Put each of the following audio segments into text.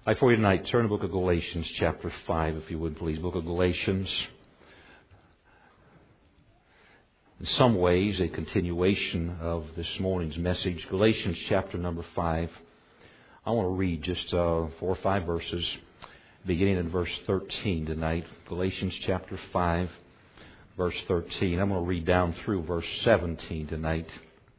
For you tonight, turn to the book of Galatians chapter 5, if you would please. Book of Galatians. In some ways, a continuation of this morning's message. Galatians chapter number 5. I want to read just 4 or 5 verses, beginning in verse 13 tonight. Galatians chapter 5, verse 13. I'm going to read down through verse 17 tonight.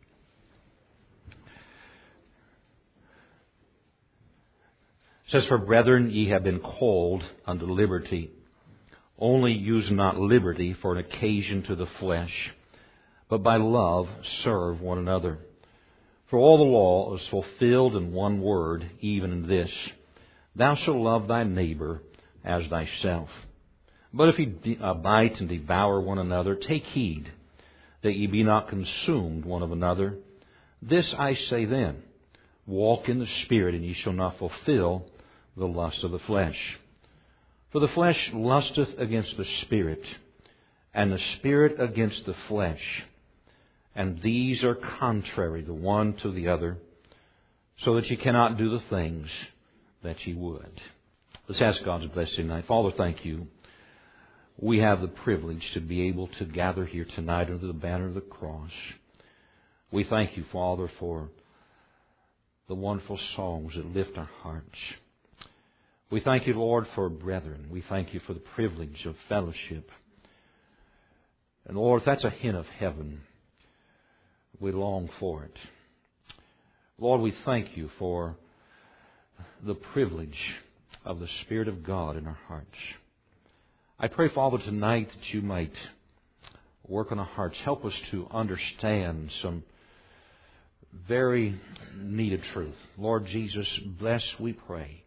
It says, "For brethren, ye have been called unto liberty. Only use not liberty for an occasion to the flesh, but by love serve one another. For all the law is fulfilled in one word, even in this, thou shalt love thy neighbor as thyself. But if ye bite and devour one another, take heed that ye be not consumed one of another. This I say then, walk in the Spirit, and ye shall not fulfill the lust of the flesh. For the flesh lusteth against the Spirit, and the Spirit against the flesh. And these are contrary the one to the other, so that ye cannot do the things that ye would." Let's ask God's blessing tonight. Father, thank you. We have the privilege to be able to gather here tonight under the banner of the cross. We thank you, Father, for the wonderful songs that lift our hearts. We thank you, Lord, for brethren. We thank you for the privilege of fellowship. And Lord, if that's a hint of heaven, we long for it. Lord, we thank you for the privilege of the Spirit of God in our hearts. I pray, Father, tonight that you might work on our hearts. Help us to understand some very needed truth. Lord Jesus, bless, we pray.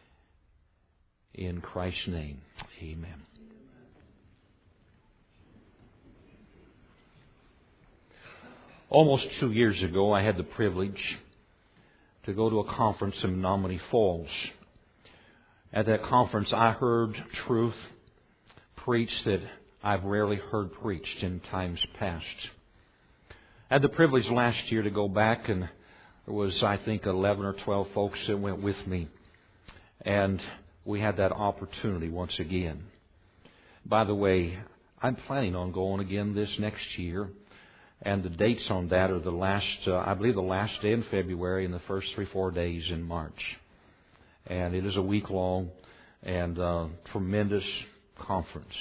In Christ's name, amen. Almost 2 years ago, I had the privilege to go to a conference in Menomonee Falls. At that conference, I heard truth preached that I've rarely heard preached in times past. I had the privilege last year to go back, and there was, I think, 11 or 12 folks that went with me. And we had that opportunity once again. By the way, I'm planning on going again this next year. And the dates on that are the last, I believe the last day in February and the first 3-4 days in March. And it is a week long and tremendous conference.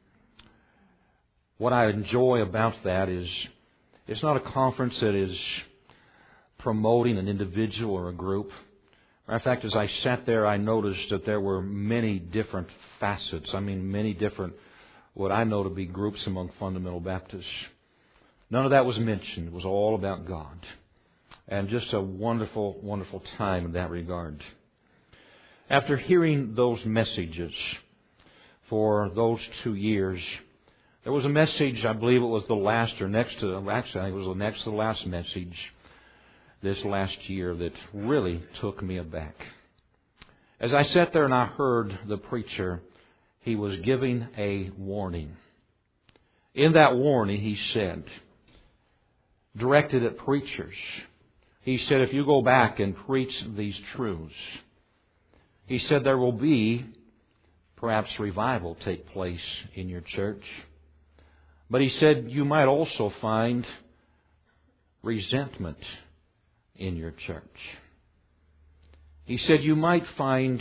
What I enjoy about that is it's not a conference that is promoting an individual or a group. Matter of fact, as I sat there, I noticed that there were many different facets. Many different, what I know to be groups among fundamental Baptists. None of that was mentioned. It was all about God. And just a wonderful, wonderful time in that regard. After hearing those messages for those 2 years, there was a message, I believe it was the last or next to, actually I think it was the next to the last message this last year that really took me aback. As I sat there and I heard the preacher, he was giving a warning. In that warning, he said, directed at preachers, he said, if you go back and preach these truths, he said there will be perhaps revival take place in your church. But he said you might also find resentment in your church. He said you might find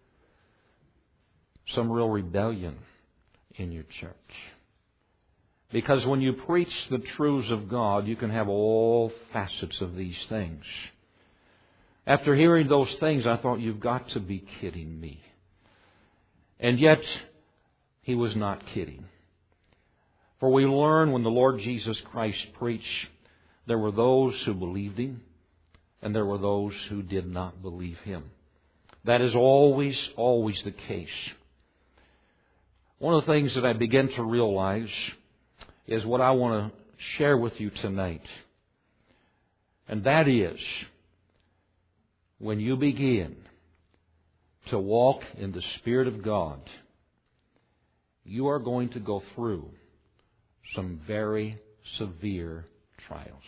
some real rebellion in your church. Because when you preach the truths of God, you can have all facets of these things. After hearing those things, I thought, you've got to be kidding me. And yet, he was not kidding. For we learn when the Lord Jesus Christ preached, there were those who believed Him, and there were those who did not believe Him. That is always, always the case. One of the things that I begin to realize is what I want to share with you tonight. And that is, when you begin to walk in the Spirit of God, you are going to go through some very severe trials.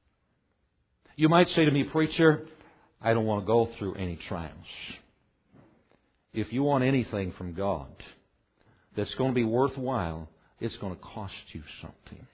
You might say to me, preacher, I don't want to go through any trials. if you want anything from God that's going to be worthwhile, it's going to cost you something.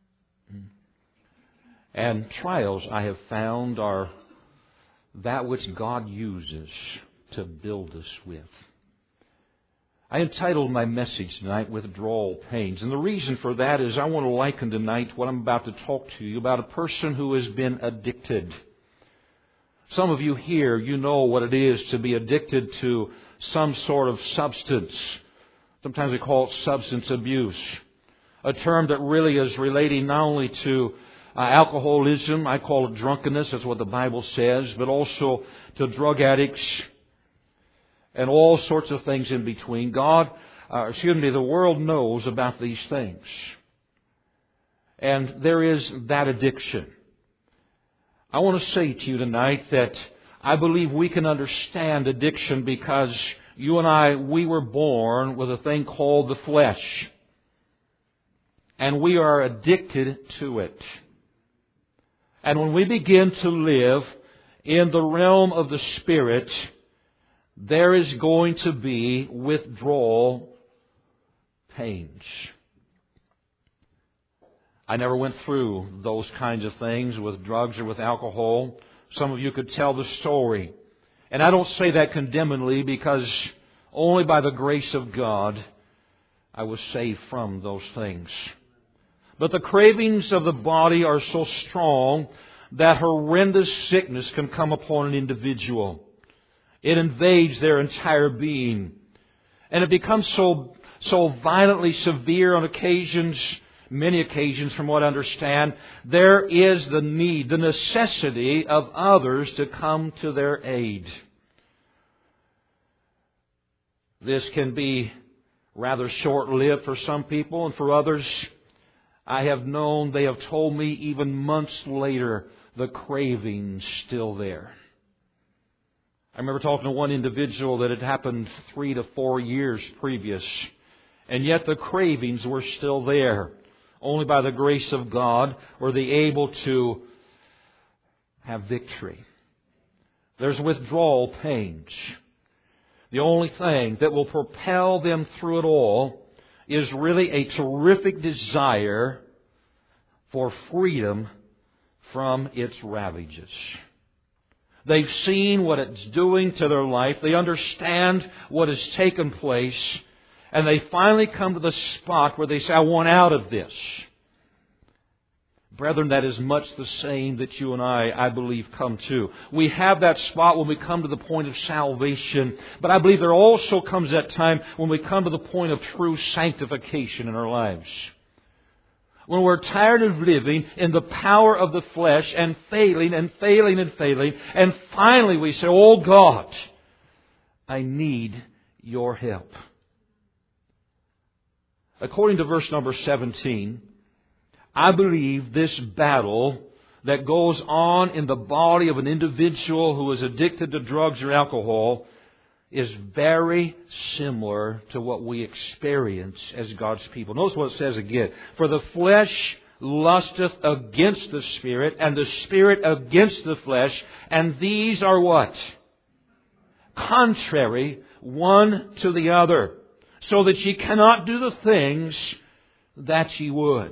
And trials, I have found, are that which God uses to build us with. I entitled my message tonight, Withdrawal Pains. And the reason for that is I want to liken tonight what I'm about to talk to you about a person who has been addicted. Some of you here, you know what it is to be addicted to some sort of substance. Sometimes we call it substance abuse. A term that really is relating not only to alcoholism, I call it drunkenness, that's what the Bible says, but also to drug addicts and all sorts of things in between. The world knows about these things. And there is that addiction. I want to say to you tonight that I believe we can understand addiction because you and I, we were born with a thing called the flesh. And we are addicted to it. And when we begin to live in the realm of the Spirit, there is going to be withdrawal pains. I never went through those kinds of things with drugs or with alcohol. Some of you could tell the story. And I don't say that condemningly because only by the grace of God I was saved from those things. But the cravings of the body are so strong that horrendous sickness can come upon an individual. It invades their entire being. And it becomes so violently severe on occasions, many occasions from what I understand, there is the need, the necessity of others to come to their aid. This can be rather short-lived for some people, and for others, I have known, they have told me even months later, the craving's still there. I remember talking to one individual that had happened 3 to 4 years previous, and yet the cravings were still there. Only by the grace of God were they able to have victory. There's withdrawal pains. The only thing that will propel them through it all is really a terrific desire for freedom from its ravages. They've seen what it's doing to their life. They understand what has taken place. And they finally come to the spot where they say, I want out of this. Brethren, that is much the same that you and I believe, come to. We have that spot when we come to the point of salvation. But I believe there also comes that time when we come to the point of true sanctification in our lives. When we're tired of living in the power of the flesh and failing and failing and failing. And finally we say, oh God, I need your help. According to verse number 17, I believe this battle that goes on in the body of an individual who is addicted to drugs or alcohol is very similar to what we experience as God's people. Notice what it says again. For the flesh lusteth against the Spirit, and the Spirit against the flesh, and these are what? Contrary one to the other, so that ye cannot do the things that ye would.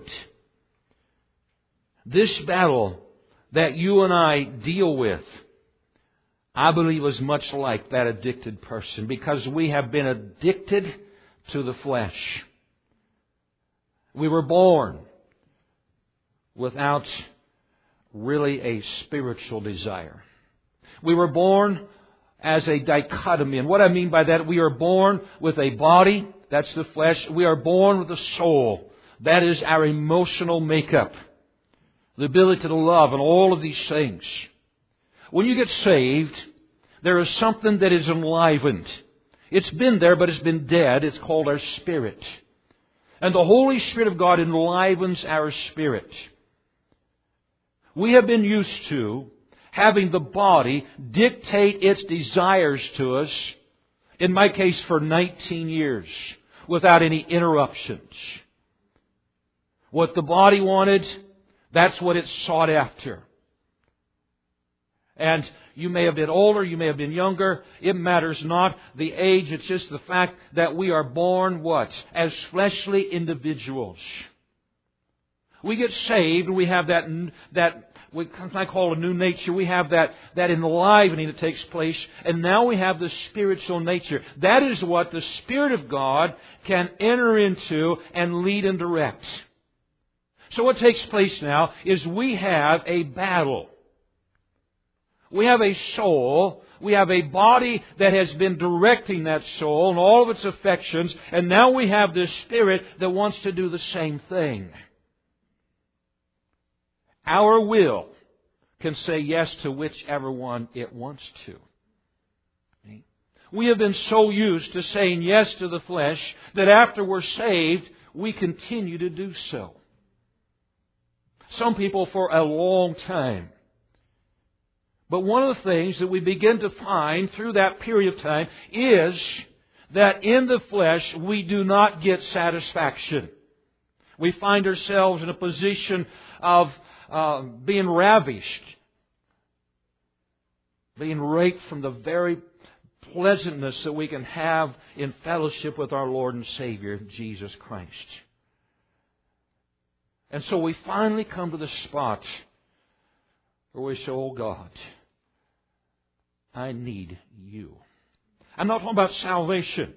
This battle that you and I deal with, I believe, is much like that addicted person, because we have been addicted to the flesh. We were born without really a spiritual desire. We were born as a dichotomy. And what I mean by that, we are born with a body, that's the flesh. We are born with a soul. That is our emotional makeup. The ability to love and all of these things. When you get saved, there is something that is enlivened. It's been there, but it's been dead. It's called our spirit. And the Holy Spirit of God enlivens our spirit. We have been used to having the body dictate its desires to us, in my case for 19 years, without any interruptions. What the body wanted, that's what it sought after. And You may have been older, you may have been younger. It matters not the age. It's just the fact that we are born what? As fleshly individuals. We get saved, we have that I call a new nature. We have that enlivening that takes place. And now we have the spiritual nature. That is what the Spirit of God can enter into and lead and direct. So what takes place now is we have a battle. We have a soul. We have a body that has been directing that soul and all of its affections. And now we have this Spirit that wants to do the same thing. Our will can say yes to whichever one it wants to. We have been so used to saying yes to the flesh that after we're saved, we continue to do so. Some people for a long time. But one of the things that we begin to find through that period of time is that in the flesh we do not get satisfaction. We find ourselves in a position of being ravished, being raped from the very pleasantness that we can have in fellowship with our Lord and Savior, Jesus Christ. And so we finally come to the spot where we say, oh God, I need You. I'm not talking about salvation.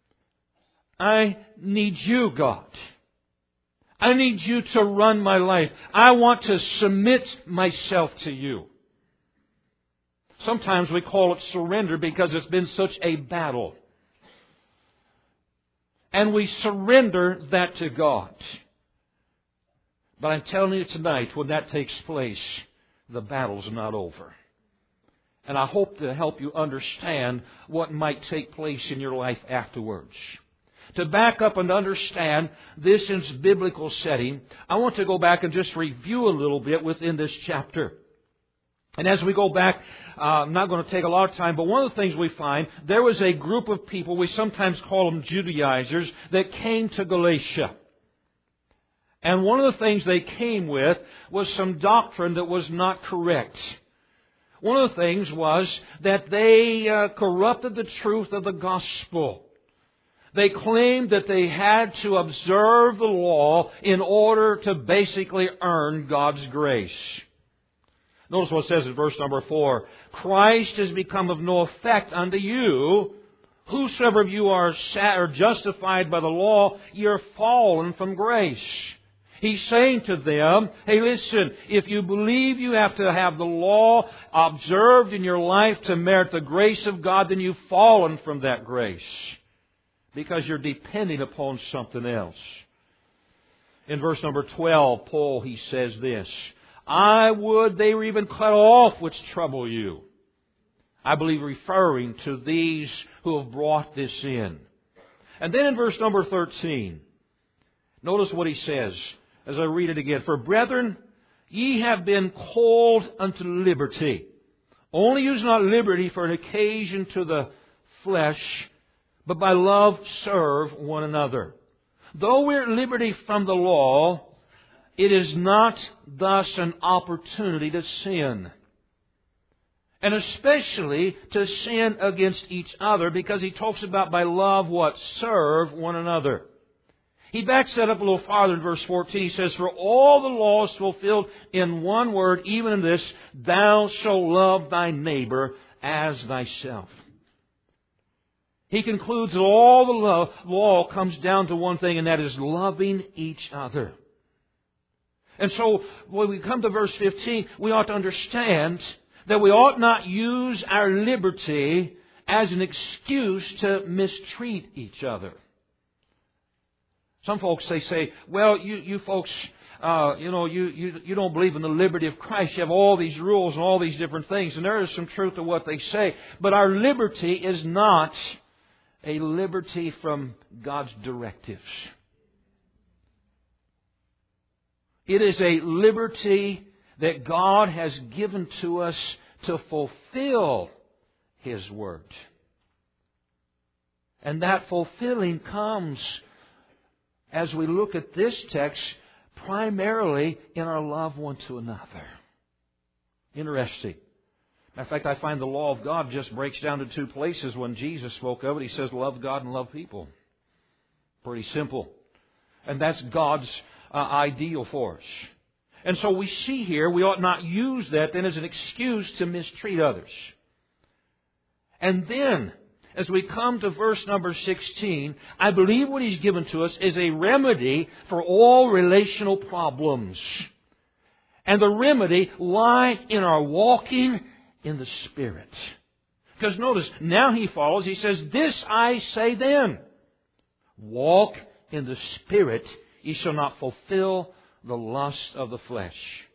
I need You, God. I need You to run my life. I want to submit myself to You. Sometimes we call it surrender because it's been such a battle. And we surrender that to God. But I'm telling you tonight, when that takes place, the battle's not over. And I hope to help you understand what might take place in your life afterwards. To back up and understand this in its biblical setting, I want to go back and just review a little bit within this chapter. And as we go back, I'm not going to take a lot of time, but one of the things we find, there was a group of people, we sometimes call them Judaizers, that came to Galatia. And one of the things they came with was some doctrine that was not correct. One of the things was that they corrupted the truth of the gospel. They claimed that they had to observe the law in order to basically earn God's grace. Notice what it says in verse number 4. Christ has become of no effect unto you. Whosoever of you are justified by the law, ye are fallen from grace. He's saying to them, hey, listen, if you believe you have to have the law observed in your life to merit the grace of God, then you've fallen from that grace. Because you're depending upon something else. In verse number 12, Paul, he says this, I would they were even cut off which trouble you. I believe referring to these who have brought this in. And then in verse number 13, notice what he says as I read it again. For brethren, ye have been called unto liberty. Only use not liberty for an occasion to the flesh, but by love serve one another. Though we're at liberty from the law, it is not thus an opportunity to sin. And especially to sin against each other, because he talks about by love what? Serve one another. He backs that up a little farther in verse 14. He says, for all the law is fulfilled in one word, even in this, thou shalt love thy neighbor as thyself. He concludes that all the law comes down to one thing, and that is loving each other. And so when we come to verse 15, we ought to understand that we ought not use our liberty as an excuse to mistreat each other. Some folks, they say, well, you folks, you don't believe in the liberty of Christ. You have all these rules and all these different things. And there is some truth to what they say. But our liberty is not a liberty from God's directives. It is a liberty that God has given to us to fulfill His Word. And that fulfilling comes, as we look at this text, primarily in our love one to another. Interesting. In fact, I find the law of God just breaks down to two places when Jesus spoke of it. He says, love God and love people. Pretty simple. And that's God's ideal for us. And so we see here, we ought not use that then as an excuse to mistreat others. And then, as we come to verse number 16, I believe what He's given to us is a remedy for all relational problems. And the remedy lies in our walking in the Spirit. Because notice, now He follows, He says, this I say then, walk in the Spirit, ye shall not fulfill the lust of the flesh.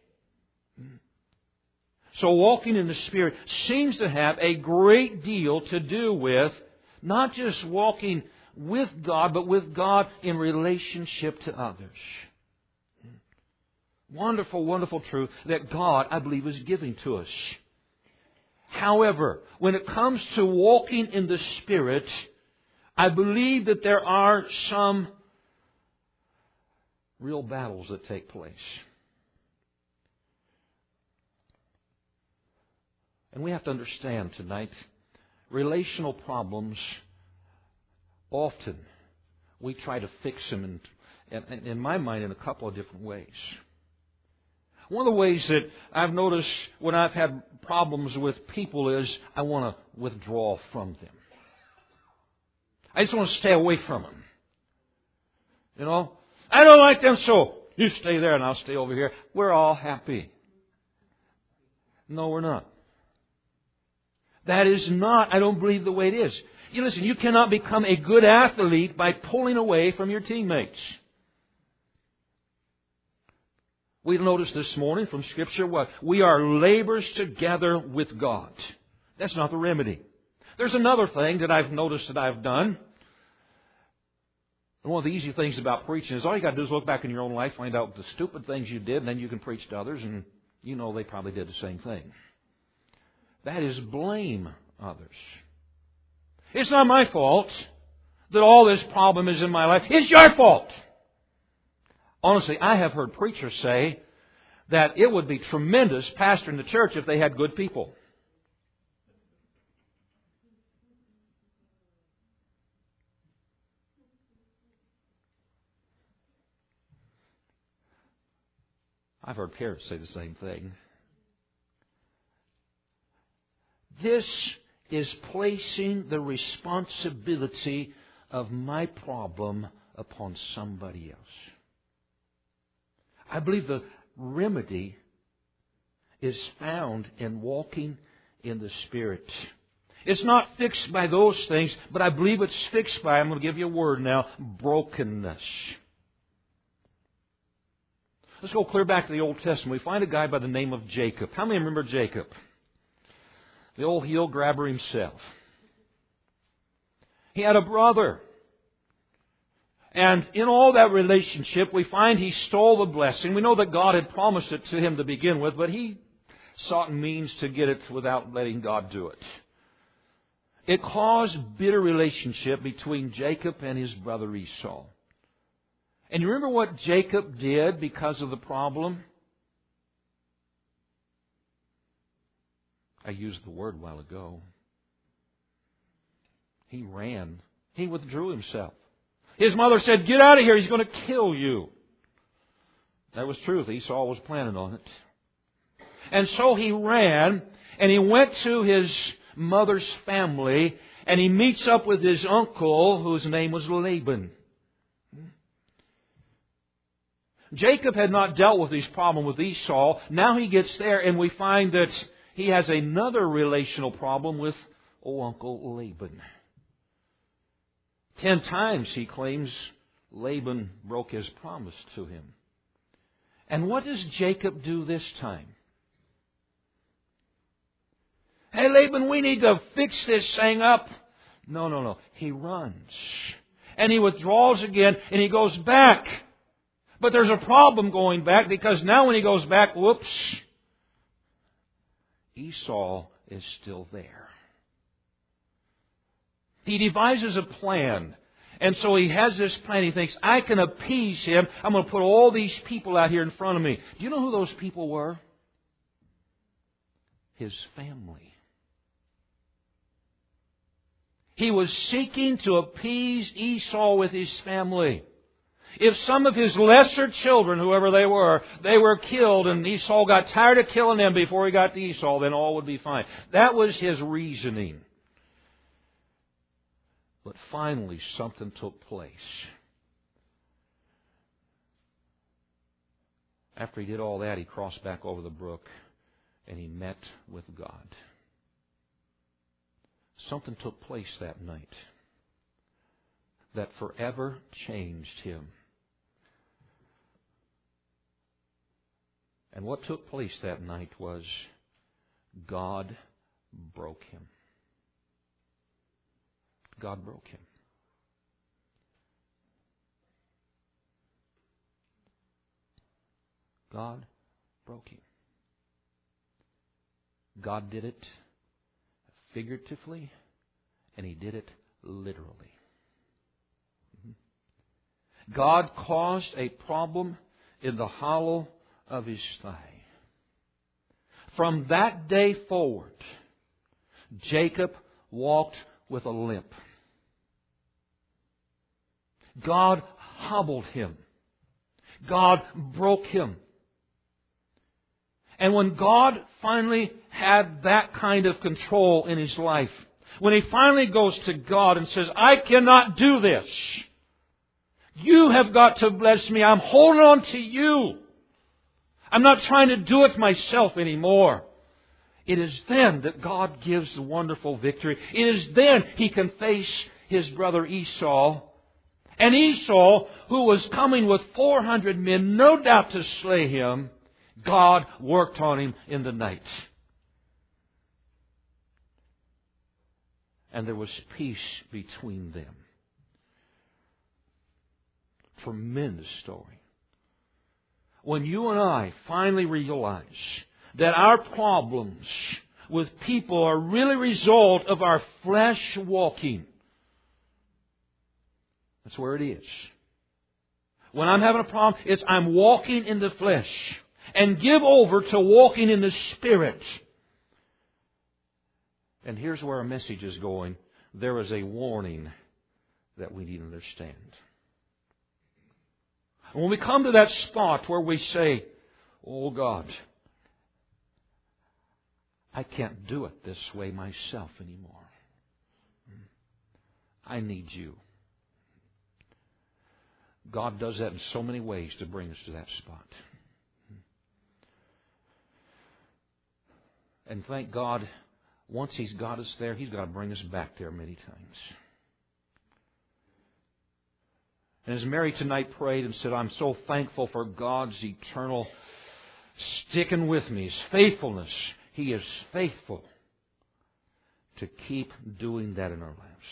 So walking in the Spirit seems to have a great deal to do with not just walking with God, but with God in relationship to others. Wonderful, wonderful truth that God, I believe, is giving to us. However, when it comes to walking in the Spirit, I believe that there are some real battles that take place. And we have to understand tonight, relational problems, often we try to fix them, in my mind, in a couple of different ways. One of the ways that I've noticed when I've had problems with people is I want to withdraw from them. I just want to stay away from them. You know, I don't like them, so you stay there and I'll stay over here. We're all happy. No, we're not. That is not, I don't believe, the way it is. You listen, you cannot become a good athlete by pulling away from your teammates. We noticed this morning from Scripture what? We are laborers together with God. That's not the remedy. There's another thing that I've noticed that I've done. And one of the easy things about preaching is all you got to do is look back in your own life, find out the stupid things you did, and then you can preach to others, and you know they probably did the same thing. That is blame others. It's not my fault that all this problem is in my life. It's your fault. Honestly, I have heard preachers say that it would be tremendous pastoring the church if they had good people. I've heard parents say the same thing. This is placing the responsibility of my problem upon somebody else. I believe the remedy is found in walking in the Spirit. It's not fixed by those things, but I believe it's fixed by, I'm going to give you a word now, brokenness. Let's go clear back to the Old Testament. We find a guy by the name of Jacob. How many remember Jacob? The old heel grabber himself. He had a brother. And in all that relationship, we find he stole the blessing. We know that God had promised it to him to begin with, but he sought means to get it without letting God do it. It caused bitter relationship between Jacob and his brother Esau. And you remember what Jacob did because of the problem? I used the word a while ago. He ran. He withdrew himself. His mother said, "Get out of here, he's going to kill you." That was truth. Esau was planning on it. And so he ran, and he went to his mother's family, and he meets up with his uncle, whose name was Laban. Jacob had not dealt with his problem with Esau. Now he gets there, and we find that he has another relational problem with Uncle Laban. 10 times he claims Laban broke his promise to him. And what does Jacob do this time? "Hey, Laban, we need to fix this thing up." No. He runs. And he withdraws again, and he goes back. But there's a problem going back, because now when he goes back, whoops, Esau is still there. He devises a plan. And so he has this plan. He thinks, I can appease him. I'm going to put all these people out here in front of me. Do you know who those people were? His family. He was seeking to appease Esau with his family. If some of his lesser children, whoever they were killed, and Esau got tired of killing them before he got to Esau, then all would be fine. That was his reasoning. But finally, something took place. After he did all that, he crossed back over the brook and he met with God. Something took place that night that forever changed him. And what took place that night was God broke him. God broke him. God broke him. God did it figuratively, and He did it literally. God caused a problem in the hollow of his thigh. From that day forward, Jacob walked with a limp. God hobbled him. God broke him. And when God finally had that kind of control in his life, when he finally goes to God and says, I cannot do this. You have got to bless me. I'm holding on to you. I'm not trying to do it myself anymore. It is then that God gives the wonderful victory. It is then he can face his brother Esau. And Esau, who was coming with 400 men, no doubt to slay him, God worked on him in the night. And there was peace between them. Tremendous story. When you and I finally realize that our problems with people are really a result of our flesh walking, that's where it is. When I'm having a problem, it's I'm walking in the flesh. And give over to walking in the Spirit. And here's where our message is going. There is a warning that we need to understand. And when we come to that spot where we say, oh God, I can't do it this way myself anymore. I need you. God does that in so many ways to bring us to that spot. And thank God, once He's got us there, He's got to bring us back there many times. And as Mary tonight prayed and said, I'm so thankful for God's eternal sticking with me, His faithfulness. He is faithful to keep doing that in our lives.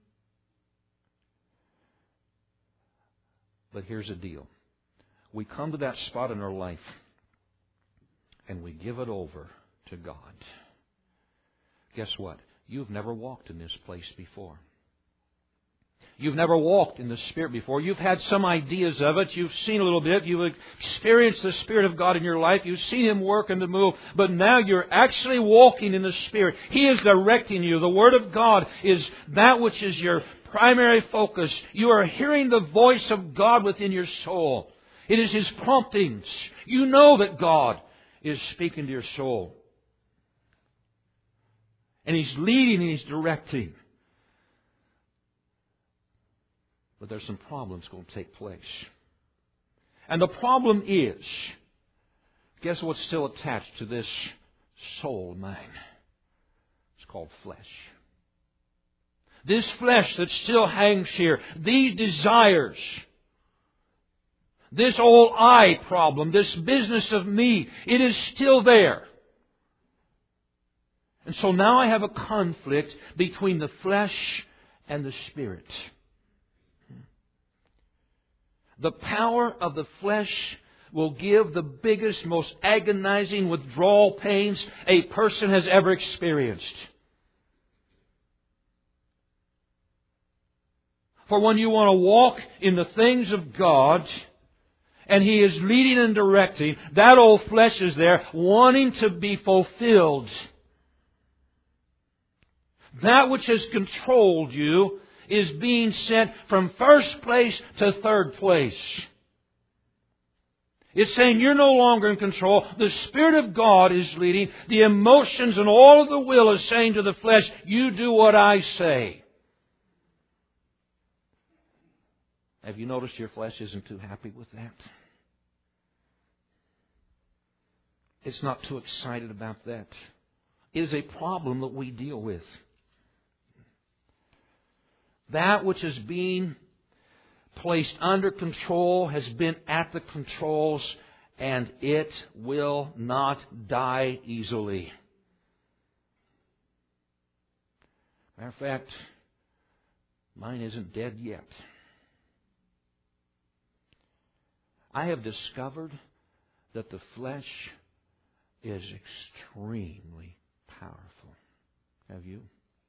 But here's the deal. We come to that spot in our life and we give it over to God. Guess what? You've never walked in this place before. You've never walked in the Spirit before. You've had some ideas of it. You've seen a little bit. You've experienced the Spirit of God in your life. You've seen Him work and to move. But now you're actually walking in the Spirit. He is directing you. The Word of God is that which is your primary focus. You are hearing the voice of God within your soul. It is His promptings. You know that God is speaking to your soul. And He's leading and He's directing. But there's some problems going to take place. And the problem is, guess what's still attached to this soul of mine? It's called flesh. This flesh that still hangs here, these desires, this old I problem, this business of me, it is still there. And so now I have a conflict between the flesh and the Spirit. The power of the flesh will give the biggest, most agonizing withdrawal pains a person has ever experienced. For when you want to walk in the things of God, and He is leading and directing, that old flesh is there wanting to be fulfilled. That which has controlled you is being sent from first place to third place. It's saying you're no longer in control. The Spirit of God is leading. The emotions and all of the will is saying to the flesh, you do what I say. Have you noticed your flesh isn't too happy with that? It's not too excited about that. It is a problem that we deal with. That which is being placed under control has been at the controls, and it will not die easily. Matter of fact, mine isn't dead yet. I have discovered that the flesh is extremely powerful. Have you?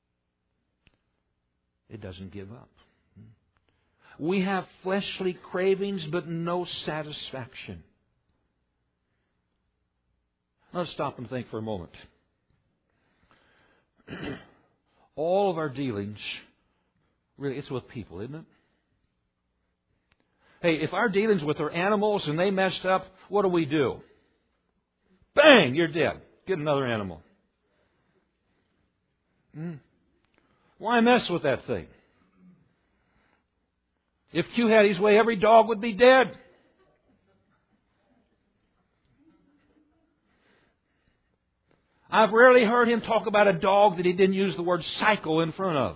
It doesn't give up. We have fleshly cravings, but no satisfaction. Let's stop and think for a moment. All of our dealings, really, it's with people, isn't it? Hey, if our dealings with our animals and they messed up, what do? Bang! You're dead. Get another animal. Why mess with that thing? If Q had his way, every dog would be dead. I've rarely heard him talk about a dog that he didn't use the word psycho in front of.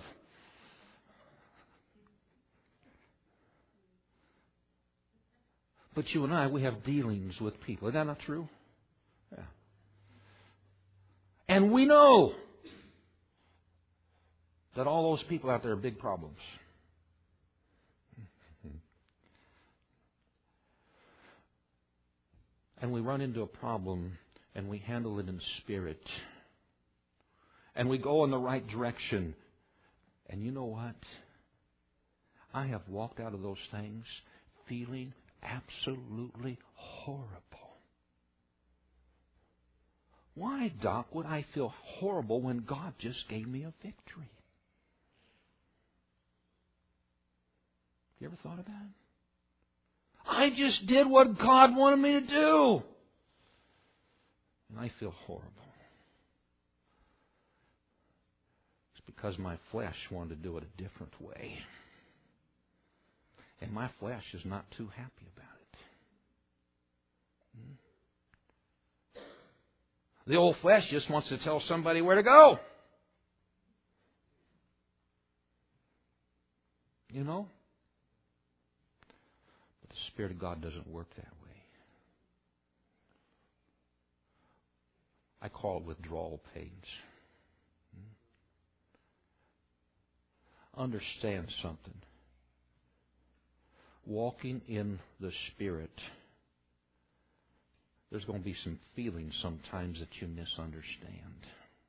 But you and I, we have dealings with people. Is that not true? Yeah. And we know that all those people out there are big problems. And we run into a problem and we handle it in spirit. And we go in the right direction. And you know what? I have walked out of those things feeling absolutely horrible. Why, Doc, would I feel horrible when God just gave me a victory? You ever thought of that? I just did what God wanted me to do. And I feel horrible. It's because my flesh wanted to do it a different way. And my flesh is not too happy about it. The old flesh just wants to tell somebody where to go. You know? But the Spirit of God doesn't work that way. I call it withdrawal pains. Understand something. Walking in the Spirit, there's going to be some feelings sometimes that you misunderstand.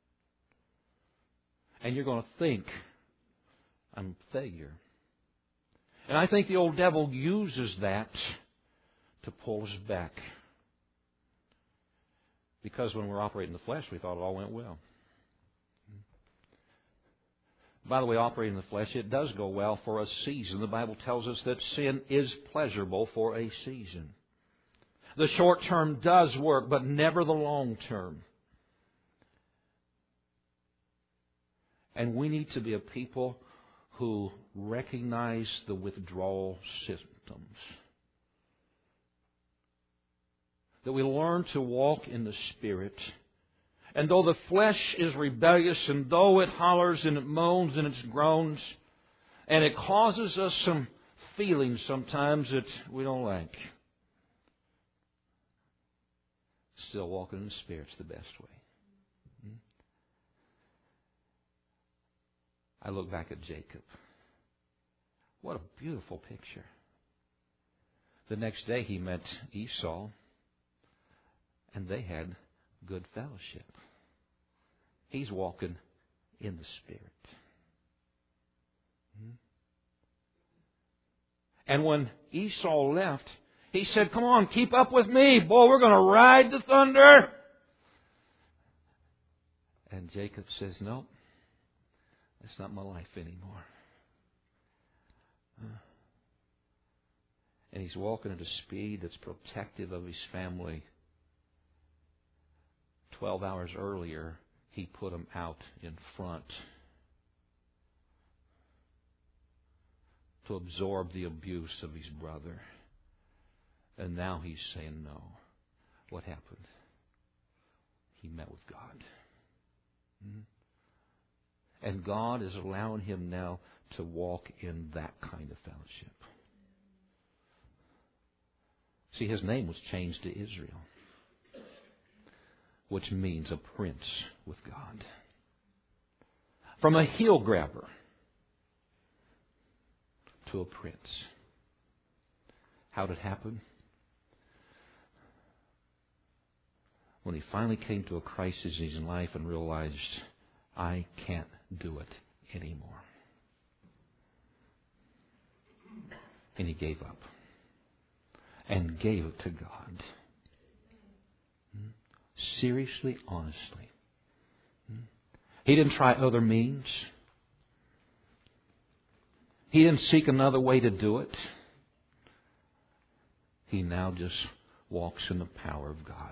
And you're going to think, I'm a failure. And I think the old devil uses that to pull us back. Because when we're operating the flesh, we thought it all went well. By the way, operating the flesh, it does go well for a season. The Bible tells us that sin is pleasurable for a season. The short term does work, but never the long term. And we need to be a people who recognize the withdrawal symptoms. That we learn to walk in the Spirit. And though the flesh is rebellious, and though it hollers and it moans and it groans, and it causes us some feelings sometimes that we don't like, still walking in the Spirit's the best way. I look back at Jacob. What a beautiful picture. The next day he met Esau, and they had good fellowship. He's walking in the Spirit. And when Esau left, he said, come on, keep up with me. Boy, we're going to ride the thunder. And Jacob says, no, That's not my life anymore. And he's walking at a speed that's protective of his family. 12 hours earlier, he put them out in front to absorb the abuse of his brother. And now he's saying no. What happened? He met with God. And God is allowing him now to walk in that kind of fellowship. See, his name was changed to Israel, which means a prince with God. From a heel grabber to a prince. How did it happen? When he finally came to a crisis in his life and realized, I can't do it anymore. And he gave up. And gave it to God. Seriously, honestly. He didn't try other means. He didn't seek another way to do it. He now just walks in the power of God.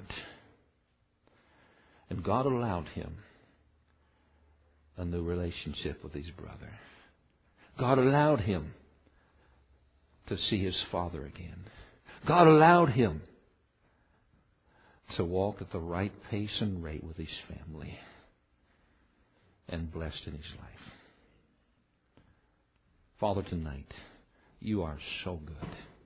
And God allowed him a new relationship with his brother. God allowed him to see his father again. God allowed him to walk at the right pace and rate with his family and blessed in his life. Father, tonight, you are so good.